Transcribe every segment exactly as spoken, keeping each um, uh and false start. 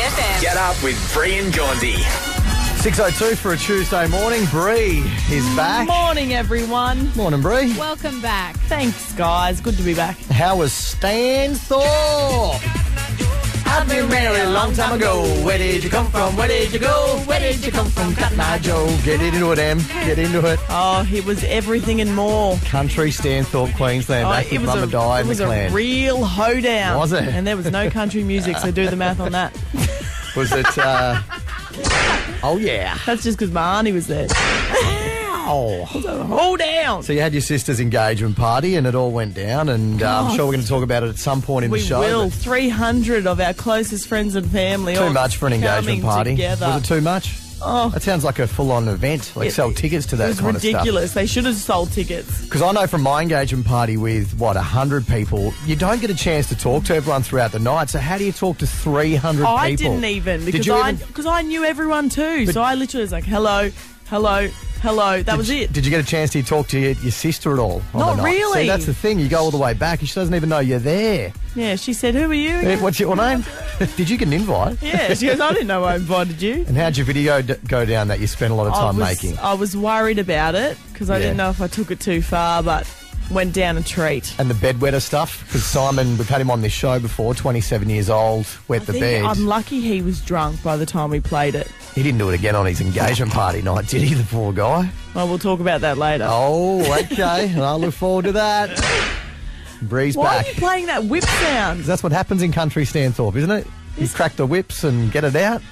F M. Get up with Bree and Gondy. six oh two for a Tuesday morning. Bree is back. Morning, everyone. Morning, Bree. Welcome back. Thanks, guys. Good to be back. How was Stanthorpe? I've been married a long time ago. Where did you come from? Where did you go? Where did you come from? Cotton Eye Joe. Get into it, Em. Get into it. Oh, it was everything and more. Country Stanthorpe, Queensland. Oh, Back it with was Mum a, and Di it and was the a clan. real hoedown. Was it? And there was no country music, so do the math on that. Was it... Uh... oh, yeah. That's just because my auntie was there. Oh. Hold down. So you had your sister's engagement party and it all went down, and uh, I'm Oh. sure we're going to talk about it at some point in We the show. will. but three hundred of our closest friends and family. Too all much for an engagement coming party. Together. Was it too much? Oh. That sounds like a full-on event. Like It- sell tickets to It that was kind of stuff. ridiculous. They should have sold tickets. Because I know from my engagement party with, what, one hundred people, you don't get a chance to talk to everyone throughout the night. So how do you talk to three hundred I people? didn't even Did because you I even- because I knew everyone too. But- So I literally was like, hello, hello, hello. That Did was you- it. Did you get a chance to talk to your, your sister at all? on Not the night? really. See, that's the thing. You go all the way back. She doesn't even know you're there. Yeah, she said, who are you? Eh, again? What's your name? Did you get an invite? Yeah, she goes, I didn't know I invited you. And how'd your video d- go down that you spent a lot of I time was, making? I was worried about it because I Yeah. didn't know if I took it too far, but went down a treat. And the bedwetter stuff? Because Simon, we've had him on this show before, twenty-seven years old, wet I the think bed. I'm lucky he was drunk by the time we played it. He didn't do it again on his engagement party night, did he, the poor guy? Well, we'll talk about that later. Oh, okay. I look forward to that. Breeze Why back. are you playing that whip sound? That's what happens in country Stanthorpe, isn't it? You crack the whips and get it out.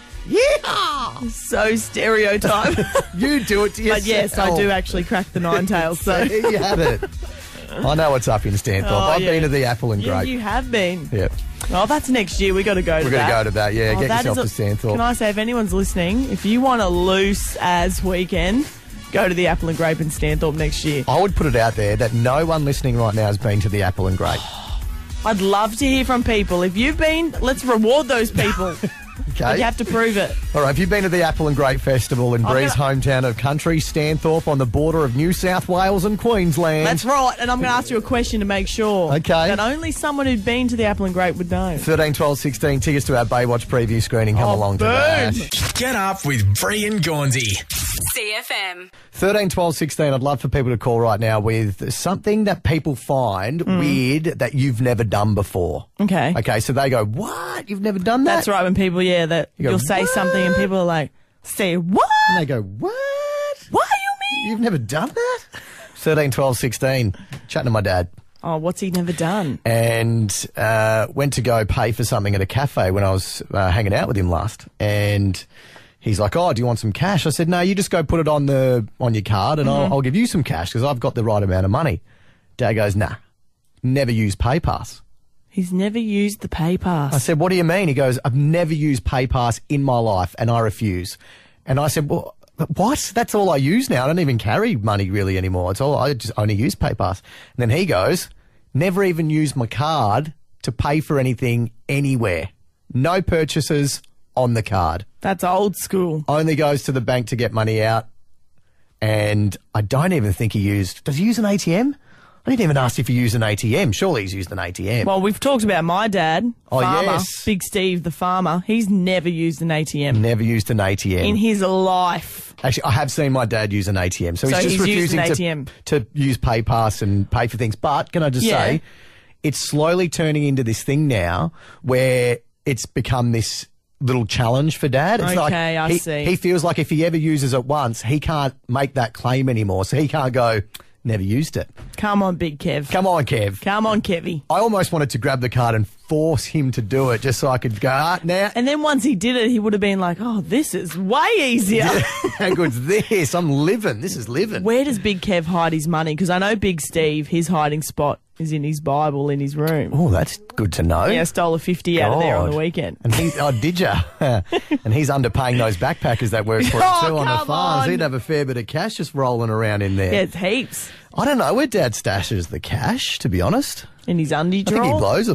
Yeah! So stereotype. You do it to yourself. But yes, I do actually crack the nine tails. So There you have it. I know what's up in Stanthorpe. Oh, I've yeah. been to the Apple and yeah, Grape. you have been. Yep. Oh, that's next year. We got to go to We're that. going to go to that, yeah. Oh, Get that yourself is to a- Stanthorpe. Can I say, if anyone's listening, if you want a loose as weekend, go to the Apple and Grape in Stanthorpe next year. I would put it out there that no one listening right now has been to the Apple and Grape. I'd love to hear from people. If you've been, let's reward those people. Okay? But you have to prove it. All right, have you been to the Apple and Grape Festival in I'm Bree's gonna- hometown of country, Stanthorpe, on the border of New South Wales and Queensland? That's right. And I'm going to ask you a question to make sure Okay. that only someone who'd been to the Apple and Grape would know. thirteen, twelve, sixteen, tickets to our Baywatch preview screening. Come Oh, along to boom. that. Get up with Bree and Gondy. C F M. thirteen, twelve, sixteen, I'd love for people to call right now with something that people find Mm. weird that you've never done before. Okay. Okay, so they go, what? You've never done that? That's right. When people, yeah, that You go, you'll say "What?" something and people are like, say what? And they go, what? What you mean? You've never done that? thirteen, twelve, sixteen, chatting to my dad. Oh, what's he never done? and uh, went to go pay for something at a cafe when I was uh, hanging out with him last. And he's like, "Oh, do you want some cash?" I said, "No, you just go put it on the on your card, and I'll, I'll give you some cash because I've got the right amount of money." Dad goes, "Nah, never use PayPass." He's never used the pay I pass. said, "What do you mean?" He goes, "I've never used PayPass in my life, and I refuse." And I said, "Well, what? That's all I use now. I don't even carry money really anymore. It's all I just only use PayPass." And then he goes, "Never even use my card to pay for anything anywhere. No purchases on the card. That's old school. Only goes to the bank to get money out." And I don't even think he used. Does he use an A T M? I didn't even ask if he used an A T M. Surely he's used an A T M. Well, we've talked about my dad, Oh, farmer, yes. Big Steve, the farmer. He's never used an A T M Never used an A T M. in his life. Actually, I have seen my dad use an A T M. So, So he's just he's used refusing an to, A T M. to use PayPass and pay for things. But can I just Yeah. say, it's slowly turning into this thing now where it's become this little challenge for Dad. It's like Okay, I he, see. he feels like if he ever uses it once, he can't make that claim anymore. So he can't go, "Never used it." Come on, Big Kev. Come on, Kev. Come on, Kevy. I almost wanted to grab the card and force him to do it just so I could go, ah, now. And then once he did it, he would have been like, oh, this is way easier. How good's this? I'm living. This is living. Where does Big Kev hide his money? Because I know Big Steve, his hiding spot is in his Bible in his room. Oh, that's good to know. Yeah, I stole a fifty out of there on the God. weekend. And he, oh, did ya? And he's underpaying those backpackers that work for him Oh, too on the come farms. on. He'd have a fair bit of cash just rolling around in there. Yeah, it's heaps. I don't know where Dad stashes the cash, to be honest. In his undie I think he drawer. blows it all.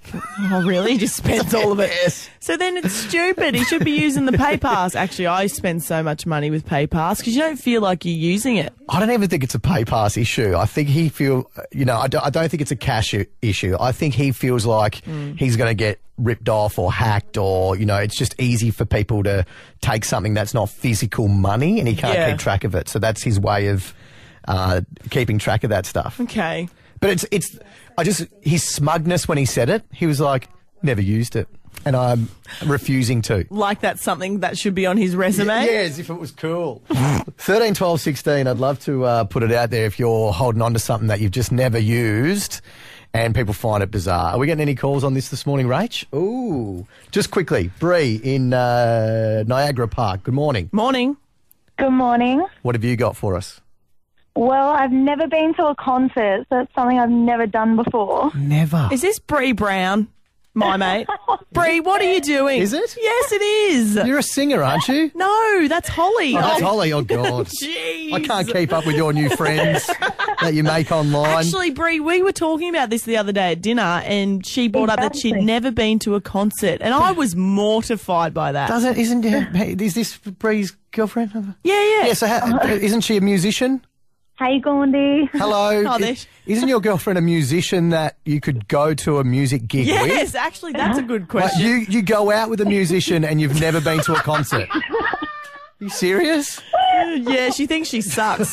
Oh, really? He just spends all of it. Yes. So then it's stupid. He should be using the PayPass. Actually, I spend so much money with PayPass because you don't feel like you're using it. I don't even think it's a PayPass issue. I think he feel, you know, I don't, I don't think it's a cash i- issue. I think he feels like Mm. he's going to get ripped off or hacked, or, you know, it's just easy for people to take something that's not physical money and he can't Yeah. keep track of it. So that's his way of uh, keeping track of that stuff. Okay. But it's, it's, I just, his smugness when he said it, he was like, never used it. And I'm refusing to. Like that's something that should be on his resume. Yeah, as if it was cool. thirteen, twelve, sixteen, I'd love to uh, put it out there if you're holding on to something that you've just never used and people find it bizarre. Are we getting any calls on this this morning, Rach? Ooh. Just quickly, Bree in uh, Niagara Park. Good morning. Morning. Good morning. What have you got for us? Well, I've never been to a concert, so it's something I've never done before. Never. Is this Bree Brown, my mate? Bree, what are you doing? Is it? Yes, it is. You're a singer, aren't you? No, that's Holly. Oh, that's Oh, Holly. Oh, God. Jeez. I can't keep up with your new friends that you make online. Actually, Bree, we were talking about this the other day at dinner, and she brought up that she'd Exactly. never been to a concert, and I was mortified by that. Doesn't, isn't, hey, is this Bree's girlfriend? yeah, yeah. Yeah, so how, isn't she a musician? Hey, Gandhi. Hello. Oh, there I- she- Isn't your girlfriend a musician that you could go to a music gig with? Yes, actually, that's a good Like, question. you, you go out with a musician and you've never been to a concert. You serious? yeah, she thinks she sucks.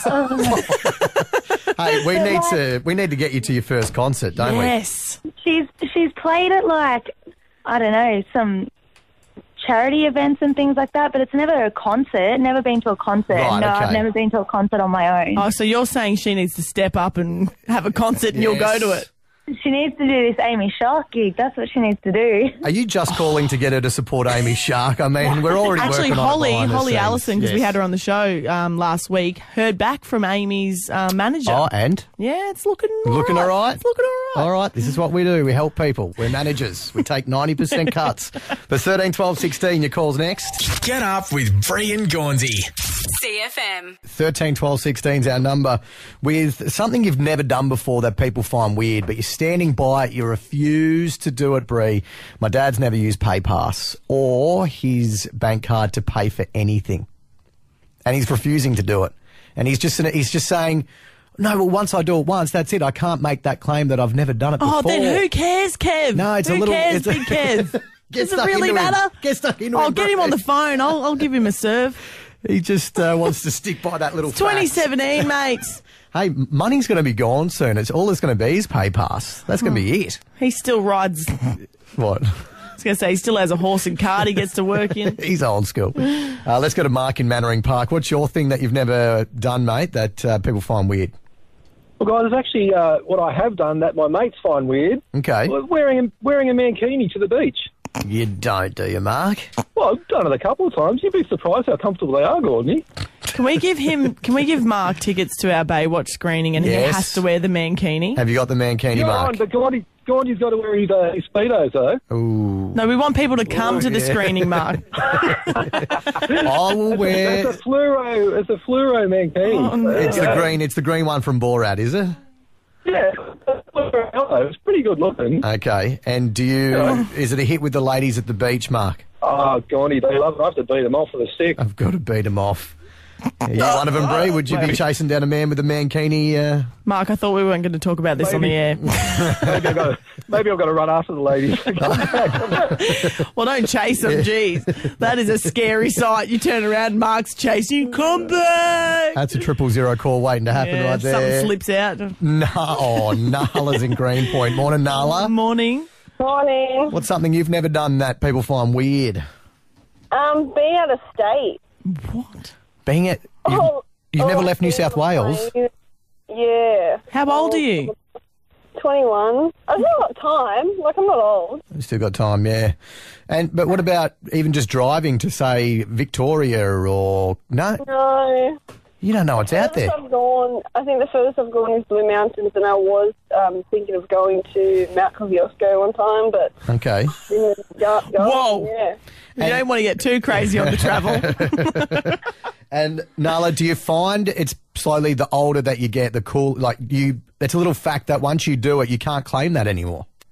Hey, we need to we need to get you to your first concert, don't yes. She's she's played at like I don't know some charity events and things like that, but it's never a concert. Never been to a concert. Right, no, okay. I've never been to a concert on my own. Oh, so you're saying she needs to step up and have a concert and you'll go Yes. to it? She needs to do this Amy Shark gig. That's what she needs to do. we? Are you just calling to get her to support Amy Shark? I mean, we're already Actually, working Holly, on it behind the Holly scenes. Allison, because we Yes. had her on the show um, last week, heard back from Amy's uh, manager. Oh, and? Yeah, it's looking Looking all right? It's looking all right. All right, this is what we do. We help people. We're managers. We take ninety percent cuts. But thirteen, twelve, sixteen, your call's next. Get up with Bray and Gaunsey. C F M. thirteen, twelve, sixteen is our number with something you've never done before that people find weird, but you're standing by it, you refuse to do it, Bree. My dad's never used PayPass or his bank card to pay for anything. And he's refusing to do it. And he's just he's just saying, no, well, once I do it once, that's it. I can't make that claim that I've never done it before. Oh, then who cares, Kev? No, it's who a little- cares, it's a- big Kev? Get Does it stuck really into him. matter? Get stuck into I'll him, get him on Bree. the phone. I'll, I'll give him a serve. He just uh, wants to stick by that little twenty fact. seventeen, mate. Hey, money's going to be gone soon. It's all it's going to be is PayPass. That's going to be it. He still rides. I What? was going to say he still has a horse and cart he gets to work in. He's old school. Uh, let's go to Mark in Mannering Park. What's your thing that you've never done, mate, that uh, people find weird? Well, guys, it's actually uh, what I have done that my mates find weird. Okay. Well, Wearing a, wearing a mankini to the beach. You don't, do you, Mark? Well, I've done it a couple of times. You'd be surprised how comfortable they are, Gordon. Can we give him? Can we give Mark tickets to our Baywatch screening, and Yes. he has to wear the mankini? Have you got the mankini, You're Mark? on, but Gordon, Gordon's got to wear his, uh, his Speedos, though. Ooh. No, we want people to come to the yeah. screening, Mark. I will wear... It's a fluoro, it's a fluoro mankini. Oh, no. It's the green It's the green one from Borat, is it? Yeah, fluoro yellow. It's pretty good looking. Okay. And do you... Is it a hit with the ladies at the beach, Mark? Oh, Gordon, they love it. I have to beat them off with a stick. I've got to beat them off. Are you one of them, Bree? Would you be chasing down a man with a mankini? Uh... Mark, I thought we weren't going to talk about this on the air. Maybe I've got to, maybe I've got to run after the ladies. Well, don't chase him, jeez. That is a scary sight. You turn around, Mark's chasing you. Come back. That's a triple zero call waiting to happen Yeah, right there. something slips out. No, oh, Nala's in Greenpoint. Morning, Nala. Morning. Morning. What's something you've never done that people find weird? Um, being out of state. What? Being at... You've, Oh, you've never oh, left New being South on Wales? plane. Yeah. How old are you? twenty-one. I've got time. Like, I'm not old. You've still got time, yeah. And But what about even just driving to, say, Victoria or... No, No. you don't know what's out there. I've gone, I think the furthest I've gone is Blue Mountains, and I was um, thinking of going to Mount Kosciuszko one time, but Okay. didn't go, go. Whoa. Yeah. You don't want to get too crazy on the travel. And Nala, do you find it's slowly the older that you get, the cool... Like, you... It's a little fact that once you do it, you can't claim that anymore.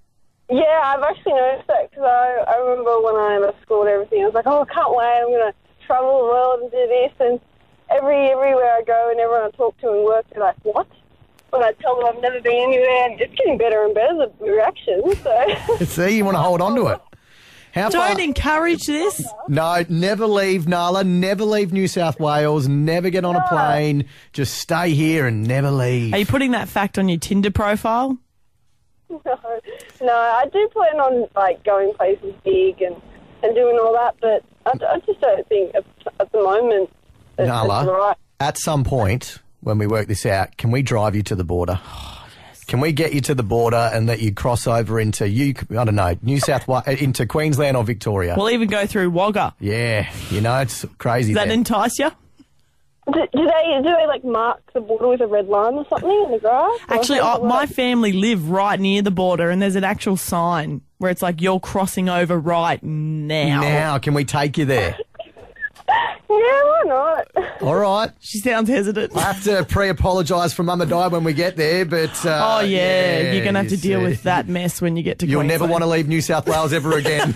Yeah, I've actually noticed that because I, I remember when I left school and everything, I was like, oh, I can't wait, I'm going to travel the world and do this. And every everywhere I go and everyone I talk to in work, they're like, what? When I tell them I've never been anywhere, and it's getting better and better, the reaction. So. See, you want to hold on to it. How Don't far? encourage this. No, never leave, Nala. Never leave New South Wales. Never get on a plane. Just stay here and never leave. Are you putting that fact on your Tinder profile? No, no, I do plan on like going places big and, and doing all that, but I, I just don't think at, at the moment that Nala, it's right. at some point when we work this out, can we drive you to the border? Oh, yes. Can we get you to the border and let you cross over into you? I don't know, New South Wales, into Queensland or Victoria? We'll even go through Wagga. Yeah, you know it's crazy. Does that there. entice you? Do, do they do they like mark the border with a red line or something in the grass? Or Actually, how I, does it my work? family live right near the border, and there's an actual sign where it's like, you're crossing over right now. Now, can we take you there? Yeah, why not? All right. She sounds hesitant. I have to pre-apologise for Mum and Dad when we get there, but... Uh, Oh, yeah, you're going to have to you deal see. with that mess when you get to You'll Queensland. never want to leave New South Wales ever again.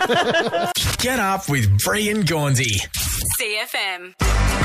Get up with Bree and Gaunsey. C F M.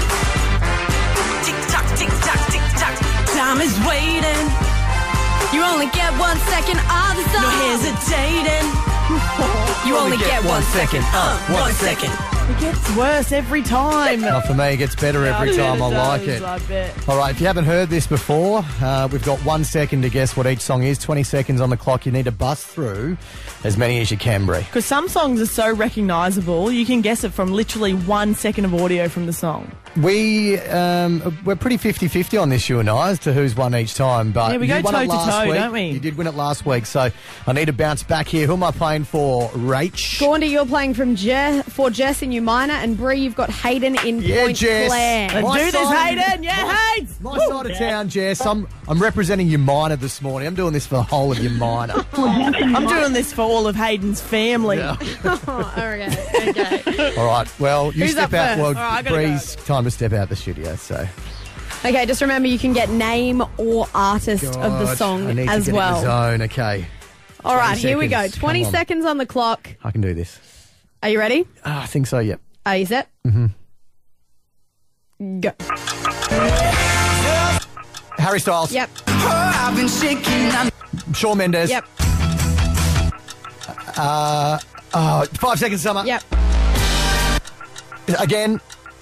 Tick tock, tick tock, tick tock. Time is waiting. You only get one second of the song. No hesitating. You only get one second. Uh, one second. It gets worse every time. Not for me, it gets better every time. I like it. I bet. All right, if you haven't heard this before, uh, we've got one second to guess what each song is. twenty seconds on the clock. You need to bust through as many as you can, Bree. Because some songs are so recognisable, you can guess it from literally one second of audio from the song. We, um, we're pretty fifty-fifty on this, you and I, as to who's won each time. But Yeah, we you go won it last toe-to-toe, week. don't we? You did win it last week, so I need to bounce back here. Who am I playing for? Rach? Gaundy, you're playing from Je- for Jess in Umina, and Bree, you've got Hayden in Yeah, Point Jess. Clare. Let's My do this, side- Hayden. Yeah, Hayden. My side of town, Jess. I'm, I'm representing Umina this morning. I'm doing this for the whole of Umina. I'm doing this for all of Hayden's family. Oh, okay, okay. All right, well, you Who's step up out. first? Well, All right, I gotta Bree's time to step out the studio, so... Okay, just remember you can get name or artist of the God, song I need as to get well. in the zone. Okay, All right, here we go. seconds. twenty Come on. seconds on the clock. I can do this. Are you ready? Ah, I think so, yep. Are you set? Mm-hmm. Go. Harry Styles. Yep. Shawn Mendes. Yep. Uh, oh, five seconds summer. Yep. Again.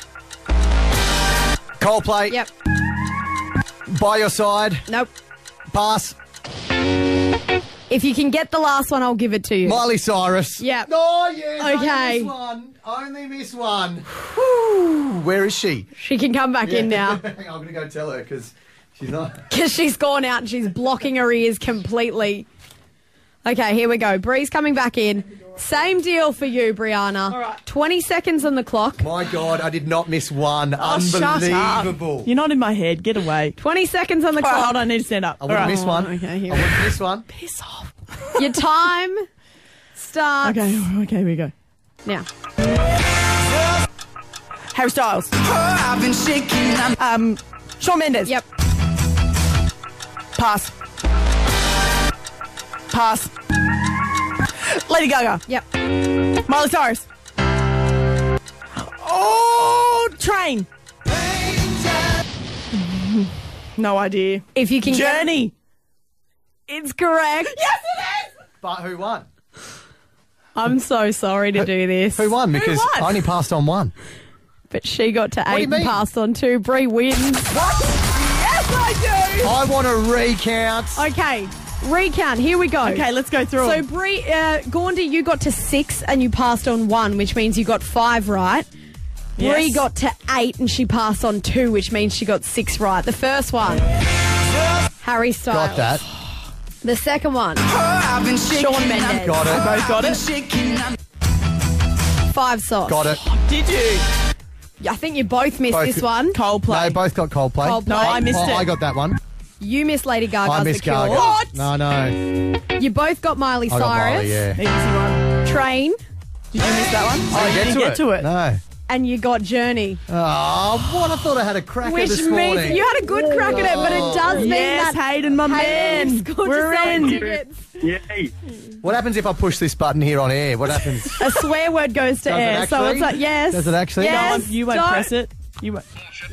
Coldplay. Yep. By Your Side. Nope. Pass. If you can get the last one, I'll give it to you. Miley Cyrus. Yep. Oh, yes. Okay. Only miss one. Only miss one. Whew. Where is she? She can come back in now I'm going to go tell her because she's not. because she's gone out and she's blocking her ears completely. Okay, here we go. Bree's coming back in. Same deal for you, Brianna. All right. twenty seconds on the clock. My God, I did not miss one. Oh, shut up. Unbelievable. You're not in my head. Get away. twenty seconds on the All right, clock. hold on. I need to stand up. I All wouldn't right. miss one. okay, here I we wouldn't miss one. Piss off. Your time starts Okay, okay, here we go. now. Harry Styles. Um, Shawn Mendes. Yep. Pass. Pass. Lady Gaga. Yep. Miley Cyrus. Oh, Train. No idea. If you can Journey. get it's correct. Yes, it is. But who won? I'm so sorry to do this. Who won? Because won? I only passed on one. But she got to do you eight and mean? passed on two. Bree wins. Yes, I I want to recount. Okay, recount. Here we go. do. Okay, let's go through So, them. Bree, uh, Gaundy, you got to six and you passed on one, which means you got five right. Yes. Bree got to eight and she passed on two, which means she got six right. The first one, Harry Styles. Got that. The second one, Shawn Mendes. Got it. Both got it. Five sauce. Got it. Did you? I think you both missed Both- this one. Coldplay. No, both got Coldplay. Coldplay. No, I missed Oh, it. I got that one. You missed Lady Gaga's I The missed Cure. Gaga. What? No, no. You both got Miley I got Cyrus. Miley, yeah. Easy one. Train. Did you miss that one? Oh, you Didn't didn't get to it. No. and you got Journey. Oh, what? I thought I had a cracker Which this means morning. you had a good crack at it, but it does mean Yes, that Hayden, my Hayden, man. you've scored We're yourself in. tickets. Yay. What happens if I push this button here on air? What happens? A swear word goes to Does it air, so actually? it's like yes. Does it actually? Yes, No, you won't don't. press it. You won't.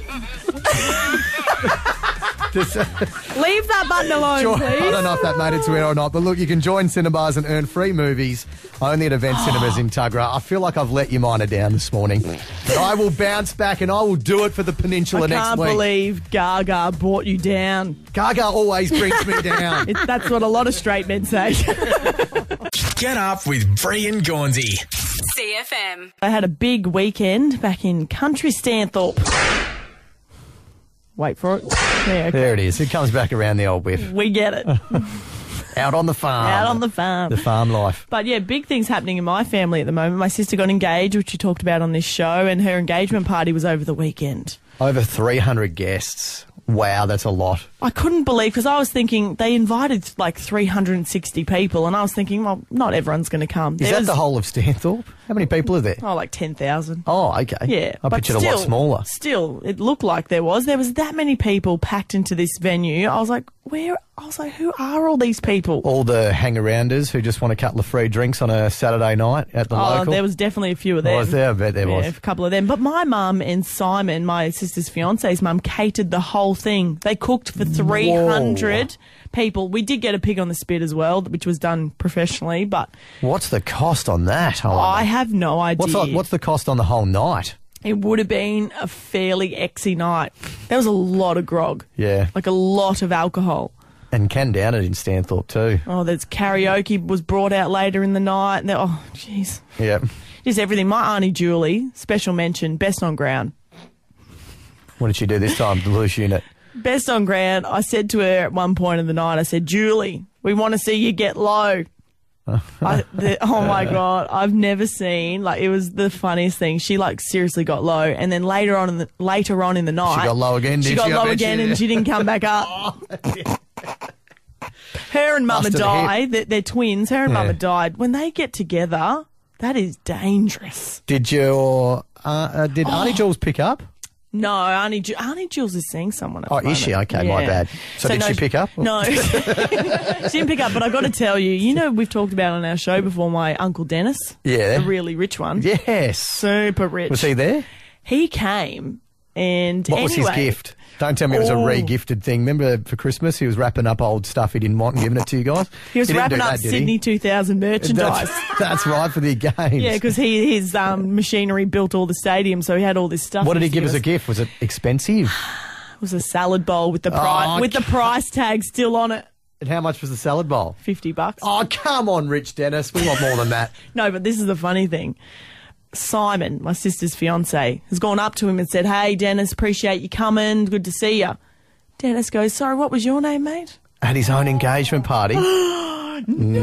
Just, uh, Leave that button alone, sure, please. I don't know if that made it to air or not, but look, you can join Cinebars and earn free movies only at Event Cinemas in Tuggerah. I feel like I've let you miner down this morning. But I will bounce back and I will do it for the Peninsula I next can't week. believe Gaga brought you down. Gaga always brings me down. It, that's what a lot of straight men say. Get up with Bree and Gaunsey. C F M. I had a big weekend back in country Stanthorpe. Wait for it. Yeah, okay. There it is. It comes back around the old whiff. We get it. Out on the farm. Out on the farm. The farm life. But yeah, big things happening in my family at the moment. My sister got engaged, which you talked about on this show, and her engagement party was over the weekend. Over three hundred guests. Wow, that's a lot. I couldn't believe, because I was thinking they invited like three hundred sixty people, and I was thinking, well, not everyone's going to come. Is There that was, the whole of Stanthorpe? How many people are there? Oh, like ten thousand. Oh, okay. Yeah. I but pictured still, a lot smaller. Still, it looked like there was. There was that many people packed into this venue. I was like, where? I was like, who are all these people? All the hang-arounders who just want a couple of free drinks on a Saturday night at the Oh, local. there was definitely a few of them. Was there? I bet there yeah, was. a couple of them. But my mum and Simon, my sister's fiance's mum, catered the whole thing. They cooked for three hundred people. We did get a pig on the spit as well, which was done professionally, but What's the cost on that? I wonder. I have no idea. What's, the, what's the cost on the whole night? It would have been a fairly exy night. There was a lot of grog. Yeah. Like a lot of alcohol. And can down it in Stanthorpe too. Oh, there's karaoke was brought out later in the night. And there- oh, jeez. Yeah. Just everything. My Auntie Julie, special mention, best on ground. What did she do this time, the loose unit? Best on ground. I said to her at one point in the night, I said, Julie, we want to see you get low. I, the, oh my God, I've never seen, like, it was the funniest thing. She, like, seriously got low. And then later on in the, later on in the night. She got low again, did she? she? got I low bet again she- and she didn't come back up. Her and Mama Busted Di, they're, they're twins. Her and Yeah. Mama died. When they get together, that is dangerous. Did your uh, uh, did Auntie Jules pick up? No, Auntie, Ju- Auntie Jules is seeing someone at Oh, the is she? moment. Okay, my Yeah. bad. So did she pick up? No. She didn't pick up, but I got to tell you, you know, we've talked about on our show before my Uncle Dennis. Yeah. The really rich one. Yes. Super rich. Was he there? He came and What was his anyway- gift? Don't tell me it was a Oh. re-gifted thing. Remember for Christmas he was wrapping up old stuff he didn't want and giving it to you guys? He was didn't wrapping do up that, did he? Sydney two thousand merchandise. That's, that's right, for the games. Yeah, because he his um, machinery built all the stadiums, so he had all this stuff. What did he used to give as a gift? Was it expensive? It was a salad bowl with the price Oh, with the price tag still on it. And how much was the salad bowl? Fifty bucks. Oh, come on, Rich Dennis. We want more than that. No, but this is the funny thing. Simon, my sister's fiance, has gone up to him and said, "Hey, Dennis, appreciate you coming. Good to see you." Dennis goes, "Sorry, what was your name, mate?" At his own engagement party. no.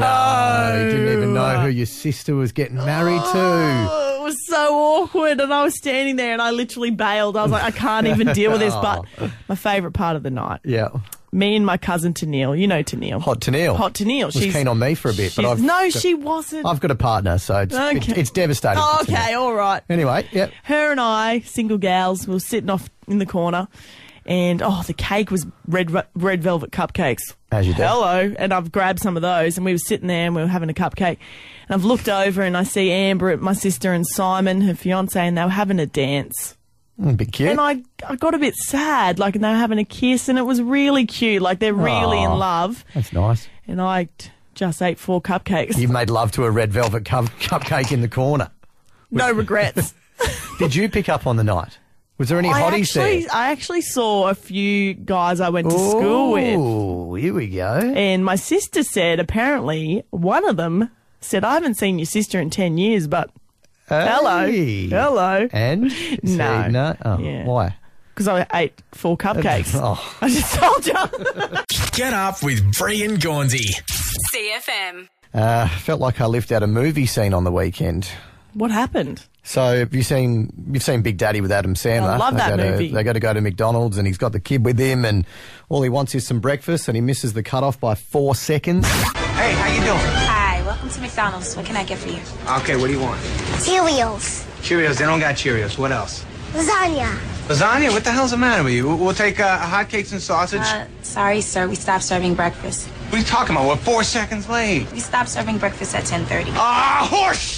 No, he didn't even know who your sister was getting married to. Oh, it was so awkward, and I was standing there, and I literally bailed. I was like, I can't even deal with this. But my favourite part of the night, Yeah. me and my cousin Tennille, you know Tennille. Hot Tennille. Hot Tennille. Was keen on me for a bit, but she's- I've no, got- she wasn't. I've got a partner, so it's, Okay. it, it's devastating. Oh, to me. okay, all right. Anyway, yep. Her and I, single gals, we were sitting off in the corner, and oh, the cake was red red velvet cupcakes. As you do. Hello, and I've grabbed some of those, and we were sitting there and we were having a cupcake, and I've looked over and I see Amber, my sister, and Simon, her fiance, and they were having a dance. Mm, bit cute. And I, I got a bit sad, like, and they were having a kiss, and it was really cute, like they're really Aw. in love. That's nice. And I t- just ate four cupcakes. You've made love to a red velvet cup, cupcake in the corner. No regrets. Did you pick up on the night? Was there any I hotties actually, there? I actually saw a few guys I went to school with. Oh, here we go. And my sister said, apparently, one of them said, I haven't seen your sister in ten years, but hello. Hey. Hello. And? No. See, no? Oh, Yeah. why? Because I ate four cupcakes. Oh. I just told you. Get up with Bree and Gaunsey. C F M. Uh, felt like I lived out a movie scene on the weekend. What happened? So have you seen you've seen Big Daddy with Adam Sandler? I love They that go to- movie. They got to go to McDonald's and he's got the kid with him and all he wants is some breakfast and he misses the cutoff by four seconds. Hey, how you doing? Hi, welcome to McDonald's. What can I get for you? Okay, what do you want? Cheerios. Cheerios, they don't got Cheerios. What else? Lasagna. Lasagna? What the hell's the matter with you? We'll, we'll take uh, hotcakes and sausage. Uh, sorry, sir. We stopped serving breakfast. What are you talking about? We're four seconds late. We stopped serving breakfast at ten thirty. Ah, horse!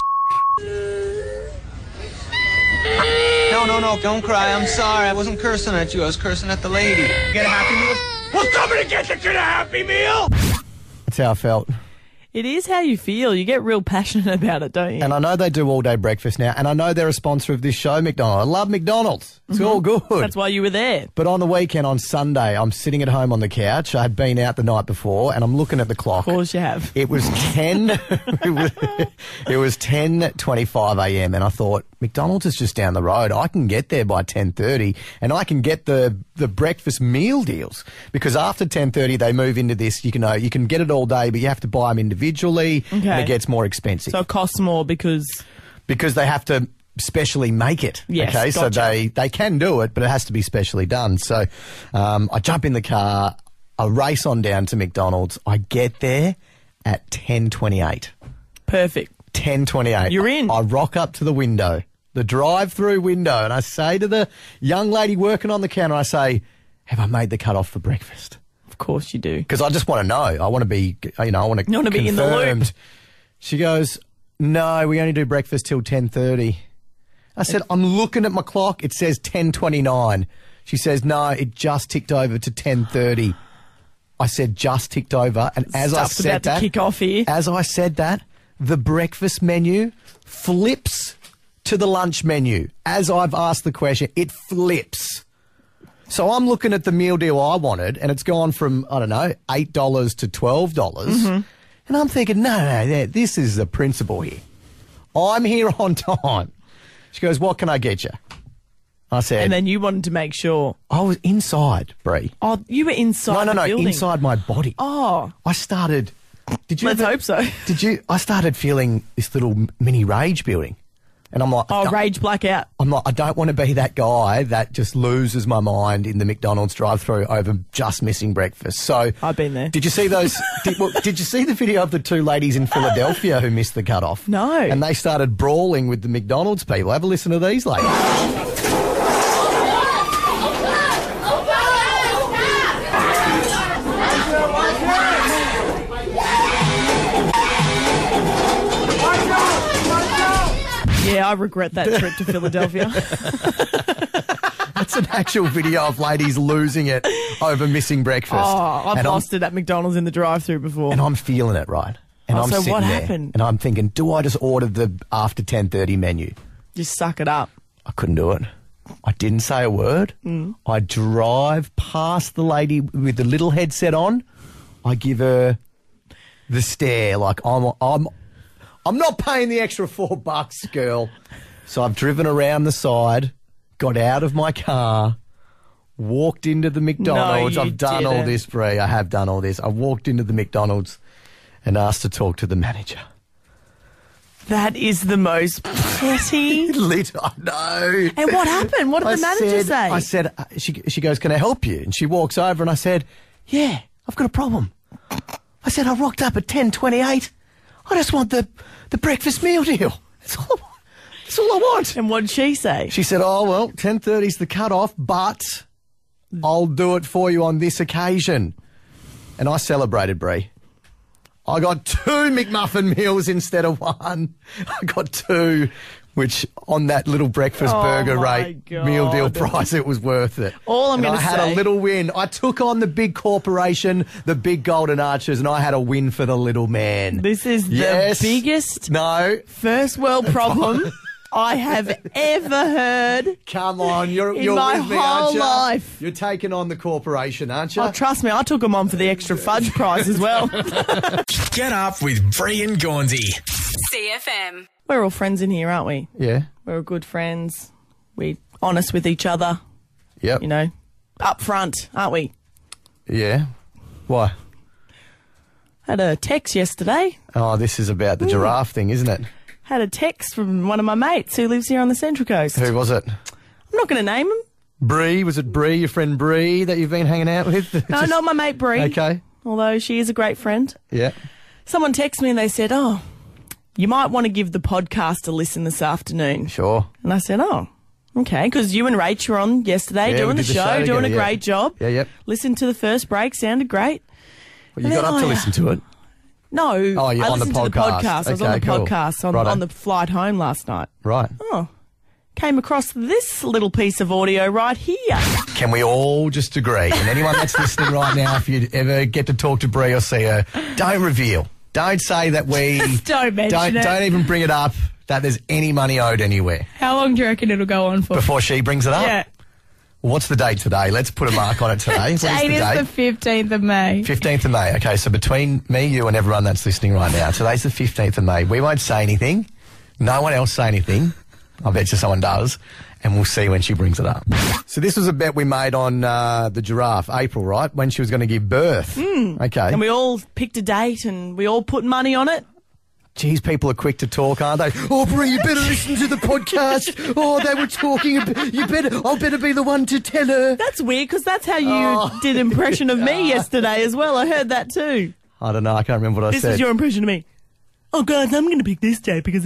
No, no, no, don't cry. I'm sorry. I wasn't cursing at you. I was cursing at the lady. Get a Happy Meal? Will somebody get the kid a Happy Meal? That's how I felt. It is how you feel. You get real passionate about it, don't you? And I know they do all day breakfast now, and I know they're a sponsor of this show, McDonald's. I love McDonald's. It's all good. That's why you were there. But on the weekend, on Sunday, I'm sitting at home on the couch. I had been out the night before, and I'm looking at the clock. Of course you have. It was ten. it was, it was ten twenty-five a.m. and I thought, McDonald's is just down the road. I can get there by ten thirty, and I can get the the breakfast meal deals, because after ten thirty they move into this. You can know you can get it all day, but you have to buy them individually, Okay. and it gets more expensive. So it costs more because because they have to specially make it. Yes, okay, so gotcha. they they can do it, but it has to be specially done. So um, I jump in the car, I race on down to McDonald's. I get there at ten twenty-eight. Perfect. ten twenty-eight. You're in. I rock up to the window, the drive-through window, and I say to the young lady working on the counter, I say, have I made the cut-off for breakfast? Of course you do. Because I just want to know. I want to be, you know, I want to You wanna be in the loop. She goes, no, we only do breakfast till ten thirty. I said, I'm looking at my clock. It says ten twenty-nine. She says, no, it just ticked over to ten thirty. I said, just ticked over. And as Stuff's I said about that, to kick off here. as I said that, the breakfast menu flips to the lunch menu. As I've asked the question, it flips. So I'm looking at the meal deal I wanted, and it's gone from, I don't know, eight dollars to twelve dollars. Mm-hmm. And I'm thinking, no, no, no, this is the principle here. I'm here on time. She goes, what can I get you? I said, And then you wanted to make sure. I was inside, Bree. Oh, you were inside No, no, the no, building. inside my body. Oh, I started. Did you let's ever- hope so. Did you? I started feeling this little mini rage building, and I'm like, I Oh, don't- rage blackout. I'm like, I don't want to be that guy that just loses my mind in the McDonald's drive-through over just missing breakfast. So I've been there. Did you see those? did, well, did you see the video of the two ladies in Philadelphia who missed the cutoff? No. And they started brawling with the McDonald's people. Have a listen to these ladies. Yeah, I regret that trip to Philadelphia. That's an actual video of ladies losing it over missing breakfast. Oh, I've And I'm- lost it at McDonald's in the drive-through before. And I'm feeling it, right? And Oh, I'm so sitting what there, happened? and I'm thinking, do I just order the after ten thirty menu? Just suck it up. I couldn't do it. I didn't say a word. Mm. I drive past the lady with the little headset on. I give her the stare, like I'm, I'm, I'm not paying the extra four bucks, girl. So I've driven around the side, got out of my car, walked into the McDonald's. you I've done all didn't. this, Bree. I have done all this. I walked into the McDonald's and asked to talk to the manager. That is the most petty. Lit, I know. And what happened? What did I the manager said, say? I said, uh, she, she goes, can I help you? And she walks over and I said, yeah, I've got a problem. I said, I rocked up at ten twenty-eight. I just want the, the breakfast meal deal. That's all, I want. That's all I want. And what did she say? She said, oh, well, ten thirty's the cut-off, but I'll do it for you on this occasion. And I celebrated, Bree. I got two McMuffin meals instead of one. I got two, which on that little breakfast Oh, burger my rate meal deal God. price, it was worth it. All I'm And gonna I had say- a little win. I took on the big corporation, the big golden arches, and I had a win for the little man. This is the Yes. biggest No. first world problem I have ever heard. Come on, you're, In you're my with me, whole aren't you? life. You're taking on the corporation, aren't you? Oh, trust me, I took them on for the extra fudge price as well. Get up with Bree and Gaunsey. C F M. We're all friends in here, aren't we? Yeah. We're all good friends. We're honest with each other, Yep. you know, up front, aren't we? Yeah. Why? Had a text yesterday. Oh, this is about the giraffe thing, isn't it? Had a text from one of my mates who lives here on the Central Coast. Who was it? I'm not going to name him. Bree? Was it Bree, your friend Bree, that you've been hanging out with? No, Just- not my mate Bree. Okay. Although she is a great friend. Yeah. Someone texted me and they said, oh, you might want to give the podcast a listen this afternoon. Sure. And I said, oh, okay, because you and Rach were on yesterday Yeah, doing we the did the show, show doing together, a yeah. great job. Yeah, yep. Listened to the first break, sounded great. Well, you And got then up to I- listen to it. No, Oh, you're I on the listened to the podcast. podcast. I was on Okay, the cool. podcast on, Righto. on the flight home last night. Right. Oh, came across this little piece of audio right here. Can we all just agree? And anyone that's listening right now, if you ever get to talk to Brie or see her, don't reveal. Don't say that we... Just don't mention don't, it. Don't even bring it up that there's any money owed anywhere How long do you reckon it'll go on for? before she brings it up. Yeah. What's the date today? Let's put a mark on it today. What is the Date is date? the fifteenth of May. fifteenth of May. Okay, so between me, you, and everyone that's listening right now, today's the fifteenth of May. We won't say anything. No one else say anything. I bet you someone does. And we'll see when she brings it up. So this was a bet we made on uh, the giraffe, April, right? When she was going to give birth. Mm. Okay. And we all picked a date and we all put money on it. Geez, people are quick to talk, aren't they? Oh, Brie, you better listen to the podcast. Oh, they were talking. ab- You better. I'll better be the one to tell her. That's weird because that's how you Oh. did impression of me yesterday as well. I heard that too. I don't know. I can't remember what I This said. is your impression of me. Oh, God, I'm going to pick this date because...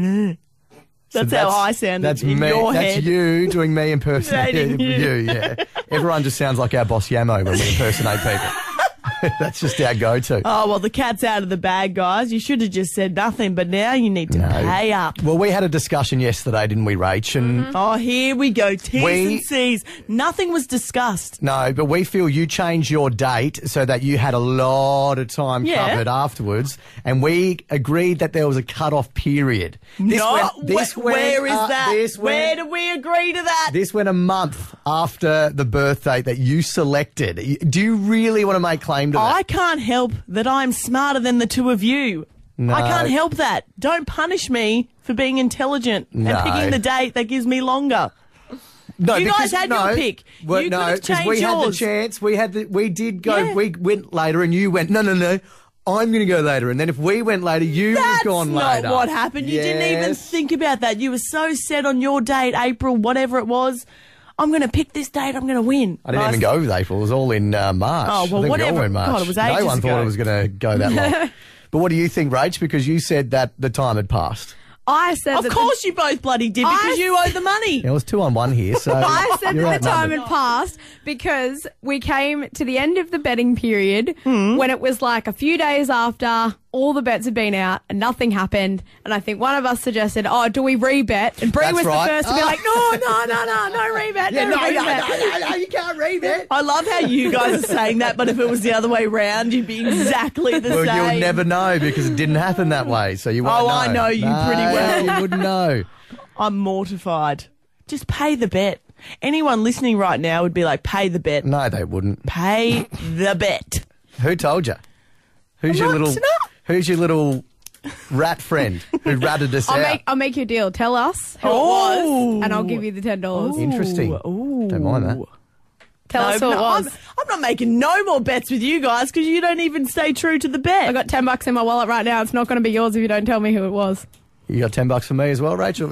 So That's, how I sounded That's in me. your That's head. you doing me impersonating Dating you. you. Yeah. Everyone just sounds like our boss Yamo when we impersonate people. That's just our go-to. Oh, well, the cat's out of the bag, guys. You should have just said nothing, but now you need to No. pay up. Well, we had a discussion yesterday, didn't we, Rach? And Oh, here we go. T's We- and C's. Nothing was discussed. no, but we feel you changed your date so that you had a lot of time Yeah. covered afterwards, and we agreed that there was a cut-off period. This no, went- this wh- went, where is uh, that? This Where went, did we agree to that? this went a month after the birth date that you selected. Y- Do you really want to make claim to that? I can't help that I'm smarter than the two of you. No. I can't help that. Don't punish me for being intelligent No. and picking the date that gives me longer. No, You because, guys had no, your pick. Well, You no, could have because we changed had the yours. chance. We had the, we did go. Yeah. We went later, and you went. No, no, no. I'm going to go later, and then if we went later, you would That's have gone not later. what happened. You didn't even Yes. think about that. You were so set on your date, April, whatever it was. I'm going to pick this date. I'm going to win. I didn't And even s- go with April. It was all in uh, March. Oh, well, I think we all whatever. went March. God, it was no ages one thought ago. it was going to go that long. But what do you think, Rach? Because you said that the time had passed. I said Of that course you both bloody did because I- you owe the money. Yeah, it was two on one here, so I said you're that the time outnumbered. had passed because we came to the end of the betting period when it was like a few days after all the bets had been out and nothing happened. And I think one of us suggested, oh, do we rebet? And Bree That's was right. the first to be Oh. like, no, no, no, no, no rebet, Yeah, no, no, no, rebet. no, no, no, you can't read it. I love how you guys are saying that, but if it was the other way round, you'd be exactly the Well, same. you'll never know because it didn't happen that way, so you won't Oh, know. I know you No, pretty well. You wouldn't know. I'm mortified. Just pay the bet. Anyone listening right now would be like, pay the bet. No, they wouldn't. Pay the bet. Who told you? Who's your not- little? no. Who's your little rat friend who ratted us I'll out? make, I'll make you a deal. Tell us who Oh. it was and I'll give you the ten dollars. Interesting. Ooh. Don't mind that. Tell No, us who it no, was. I'm, I'm not making no more bets with you guys because you don't even stay true to the bet. I got ten bucks in my wallet right now. It's not going to be yours if you don't tell me who it was. You got ten bucks for me as well, Rachel.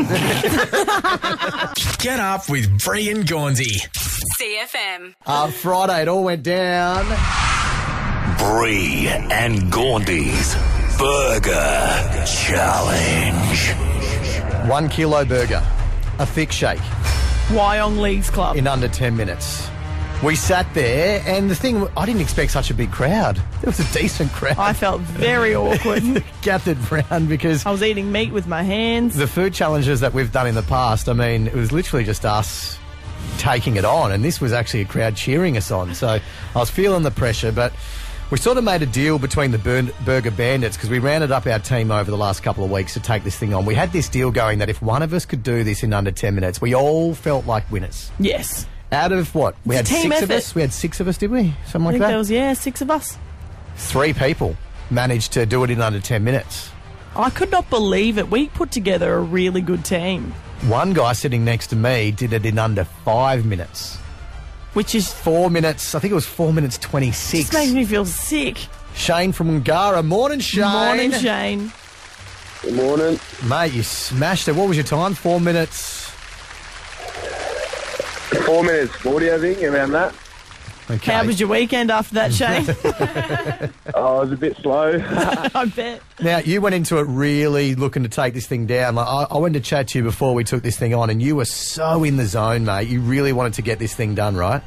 Get up with Brie and Gaunsey. C F M. uh, Friday, it all went down. Brie and Gaundy's Burger Challenge. One kilo burger, a thick shake Wyong Leagues Club. in under ten minutes. We sat there, and the thing, I didn't expect such a big crowd. There was a decent crowd. I felt very awkward. gathered round because I was eating meat with my hands. the food challenges that we've done in the past, I mean, it was literally just us taking it on, and this was actually a crowd cheering us on. So I was feeling the pressure, but we sort of made a deal between the Bur- Burger Bandits because we rounded up our team over the last couple of weeks to take this thing on. We had this deal going that if one of us could do this in under ten minutes, we all felt like winners. Yes. Out of what? We had It's a team six of effort. us. We had six of us, did we? Something I like think that. there was, yeah, six of us. Three people managed to do it in under ten minutes. I could not believe it. We put together a really good team, One guy sitting next to me did it in under five minutes. which is Four minutes, I think it was four minutes twenty-six. just makes me feel sick. Shane from Ngara. Morning, Shane. Morning, Shane. Good morning. Mate, you smashed it. What was your time? Four minutes. Four minutes forty, I think, around that. Okay. How was your weekend after that, Shane? Oh, it was a bit slow. I bet. Now, you went into it really looking to take this thing down. Like, I, I went to chat to you before we took this thing on, and you were so in the zone, mate. You really wanted to get this thing done, right?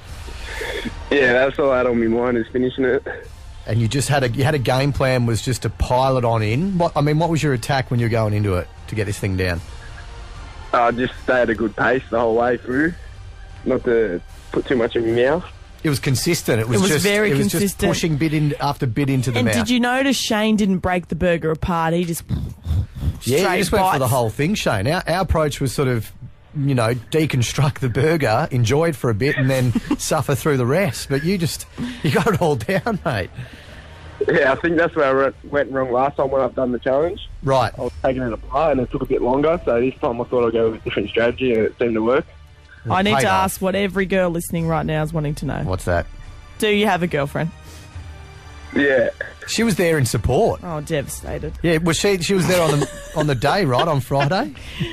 Yeah, that's all I had on my mind is finishing it. And you just had a you had a game plan was just to pile it on in. What I mean, what was your attack when you were going into it to get this thing down? Uh, just stay at a good pace the whole way through. Not to put too much in my mouth. It was consistent. It was, It was just very it was consistent. just pushing bit in after bit into the And mouth. did you notice Shane didn't break the burger apart? He just yeah, straight you just went for bites. the whole thing, Shane. Our, our approach was sort of, you know, deconstruct the burger, enjoy it for a bit, and then suffer through the rest. But you just you got it all down, mate. Yeah, I think that's where I went- went wrong last time when I've done the challenge. Right. I was taking it apart and it took a bit longer, so this time I thought I'd go with a different strategy and it seemed to work. I need Paid to off. ask what every girl listening right now is wanting to know. What's that? Do you have a girlfriend? Yeah. She was there in support. Oh, devastated. Yeah, was she? She was there on the on the day, right, on Friday.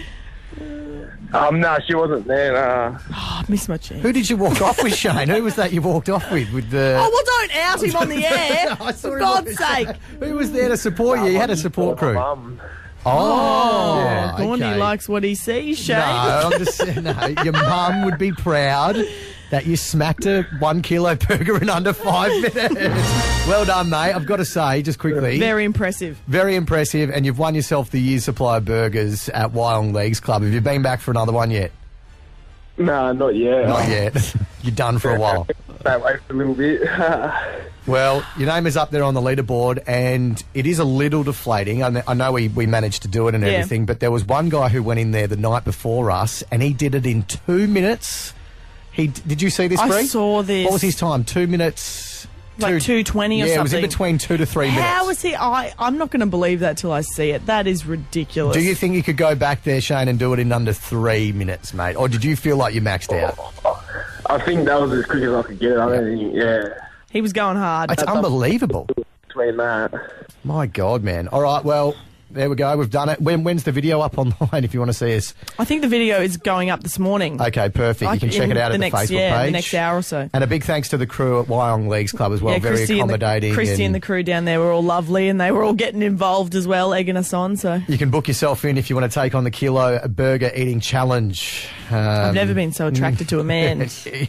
Um, no, she wasn't there. Uh, Oh, I miss my chance. Who did you walk off with, Shane? Who was that you walked off with? With the Oh, well, don't out him on the air. I saw For him God's on the- sake. Who was there to support you? You had a support crew. Um, Oh, yeah, Gordy okay. likes what he sees, Shane. No, I'm just saying, no. Your mum would be proud that you smacked a one kilo burger in under five minutes. Well done, mate. I've got to say, just quickly. Very impressive. Very impressive, and you've won yourself the year's supply of burgers at Wyong Leagues Club. Have you been back for another one yet? no, not yet. Not yet. You're done for a while. Stay away for a little bit. Well, your name is up there on the leaderboard, and it is a little deflating. I kn- I know we, we managed to do it and Yeah. everything, but there was one guy who went in there the night before us, and he did it in two minutes. He d- Did you see this, I Bree? saw this. What was his time? Two minutes? Like two twenty or yeah, something. it was in between two to three minutes. How was he? I, I'm not going to believe that till I see it. That is ridiculous. Do you think you could go back there, Shane, and do it in under three minutes, mate? Or did you feel like you maxed out? I think that was as quick as I could get it. I don't think, yeah. He was going hard. It's unbelievable. Between that. My God, man. All right, well, there we go. We've done it. When, when's the video up online if you want to see us? I think the video is going up this morning. Okay, perfect. Like you can check in it out the at next, the Facebook yeah, page. the next hour or so. And a big thanks to the crew at Wyong Leagues Club as well. yeah, Very Christy accommodating. And the, Christy and the crew down there were all lovely, and they were all getting involved as well, egging us on. So You can book yourself in if you want to take on the Kilo Burger Eating Challenge. Um, I've never been so attracted to a man.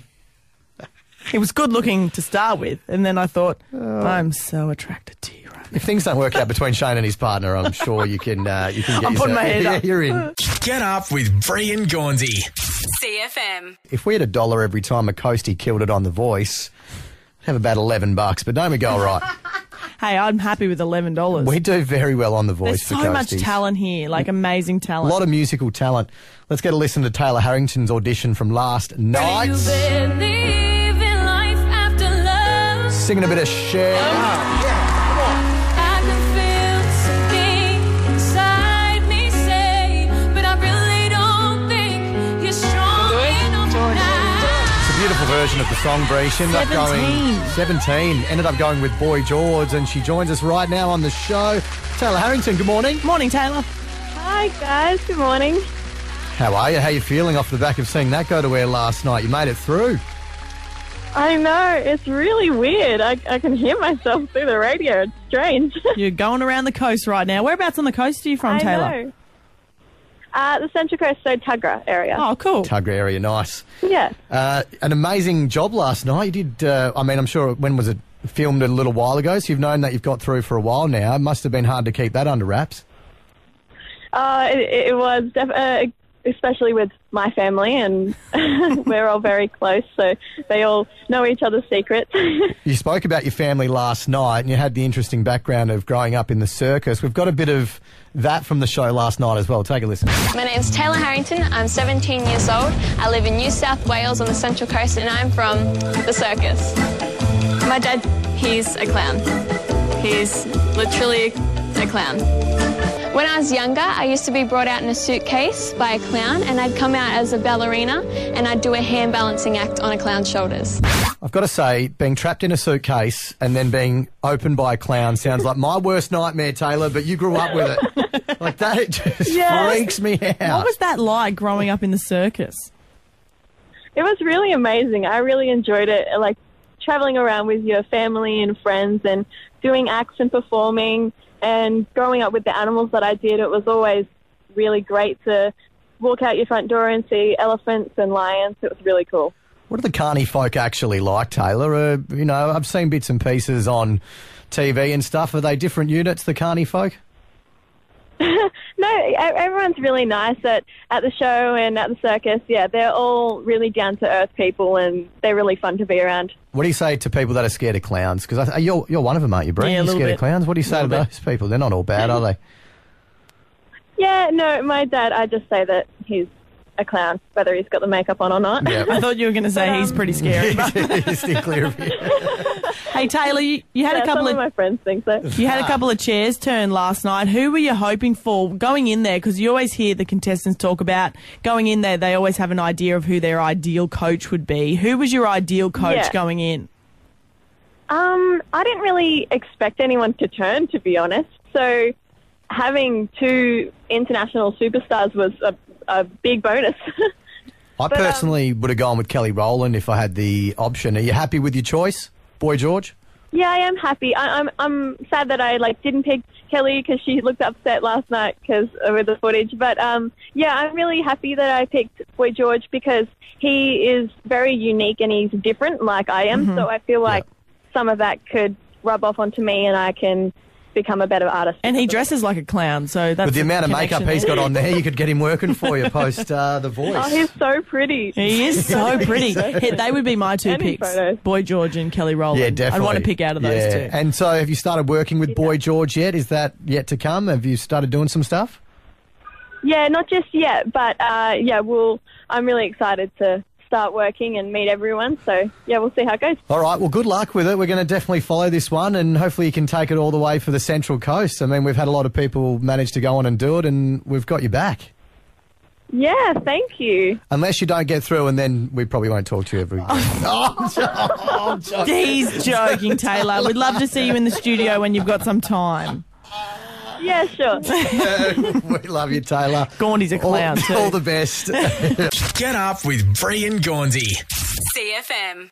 He was good looking to start with, and then I thought, I'm so attracted to you right now. If things don't work out between Shane and his partner, I'm sure you can. Uh, you can get. I'm putting yourself- my hand yeah, up. You're in. Get up with Bree and Gornsey. C F M. If we had a dollar every time a coastie killed it on The Voice, I'd have about eleven bucks. But don't we go all right? Hey, I'm happy with eleven dollars. We do very well on The Voice There's for so much coasties. talent here, like amazing A talent. lot of musical talent. Let's get a listen to Taylor Harrington's audition from last night. Singing a bit of Cher. Beautiful version of the song, Bree. She ended up seventeen. going seventeen. Ended up going with Boy George, and she joins us right now on the show. Taylor Harrington, good morning. Morning, Taylor. Hi guys, good morning. How are you? How are you feeling off the back of seeing that go to air last night? You made it through. I know, it's really weird. I, I can hear myself through the radio. It's strange. You're going around the coast right now. Whereabouts on the coast are you from, I Taylor? know. Uh, the Central Coast, so Tuggerah area. Oh, cool. Tuggerah area, nice. Yeah. Uh, an amazing job last night. You did, uh, I mean, I'm sure, when was it filmed a little while ago? So you've known that you've got through for a while now. It must have been hard to keep that under wraps. Uh, it, it was, def- uh, especially with my family, and we're all very close, so they all know each other's secrets. You spoke about your family last night, and you had the interesting background of growing up in the circus. We've got a bit of that from the show last night as well. Take a listen. My name's Taylor Harrington. I'm seventeen years old. I live in New South Wales on the Central Coast, and I'm from the circus. My dad, he's a clown. He's literally a clown. When I was younger, I used to be brought out in a suitcase by a clown, and I'd come out as a ballerina, and I'd do a hand balancing act on a clown's shoulders. I've got to say, being trapped in a suitcase and then being opened by a clown sounds like my worst nightmare, Taylor, but you grew up with it. Like that, it just Yeah. freaks me out. What was that like growing up in the circus? It was really amazing. I really enjoyed it. Like, traveling around with your family and friends and doing acts and performing. And growing up with the animals that I did, it was always really great to walk out your front door and see elephants and lions. It was really cool. What are the carny folk actually like, Taylor? Uh, you know, I've seen bits and pieces on T V and stuff. Are they different units, the carny folk? No, everyone's really nice at, at the show and at the circus. Yeah, they're all really down-to-earth people, and they're really fun to be around. What do you say to people that are scared of clowns? Because you're, you're one of them, aren't you, Bree? Yeah, a You're little scared bit. of clowns? What do you say to Little those people? They're not all bad, are they? Yeah, no, my dad, I just say that he's a clown, whether he's got the makeup on or not. Yeah. I thought you were going to say But, he's um, pretty scary. Steer clear of you. Hey, Taylor, you, you had Yeah, a couple some of... of my friends think so. You had a couple of chairs turned last night. Who were you hoping for going in there? Because you always hear the contestants talk about going in there. They always have an idea of who their ideal coach would be. Who was your ideal coach Yeah. going in? Um, I didn't really expect anyone to turn, to be honest. So having two international superstars was a, a big bonus. I But, um, personally would have gone with Kelly Rowland if I had the option. Are you happy with your choice, Boy George? Yeah, I am happy. I, I'm I'm sad that I like didn't pick Kelly because she looked upset last night because with the footage. But um, yeah, I'm really happy that I picked Boy George because he is very unique and he's different, like I am. Mhm. So I feel like some of that could rub off onto me, and I can become a better artist. And he dresses like a clown, so that's With the a amount of makeup connection he's there. got on there, you could get him working for you post uh, The Voice. Oh, he's so pretty. He is so pretty. So Hey, they would be my two Any picks, photos. Boy George and Kelly Rowland. Yeah, definitely. I'd want to pick out of those yeah. two. And so have you started working with Boy George yet? Is that yet to come? Have you started doing some stuff? Yeah, not just yet, but uh, yeah, we'll. I'm really excited to start working and meet everyone. So yeah, we'll see how it goes. All right, well, good luck with it. We're going to definitely follow this one, and hopefully you can take it all the way for the Central Coast. I mean, we've had a lot of people manage to go on and do it, and we've got you back. Yeah, thank you. Unless you don't get through, and then we probably won't talk to you ever again. Oh, I'm joking. I'm joking. He's joking, Taylor. We'd love to see you in the studio when you've got some time. Yeah, sure. We love you, Taylor. Gaundy's a clown, all, too. All the best. Get up with Bree and Gaunsey. C F M.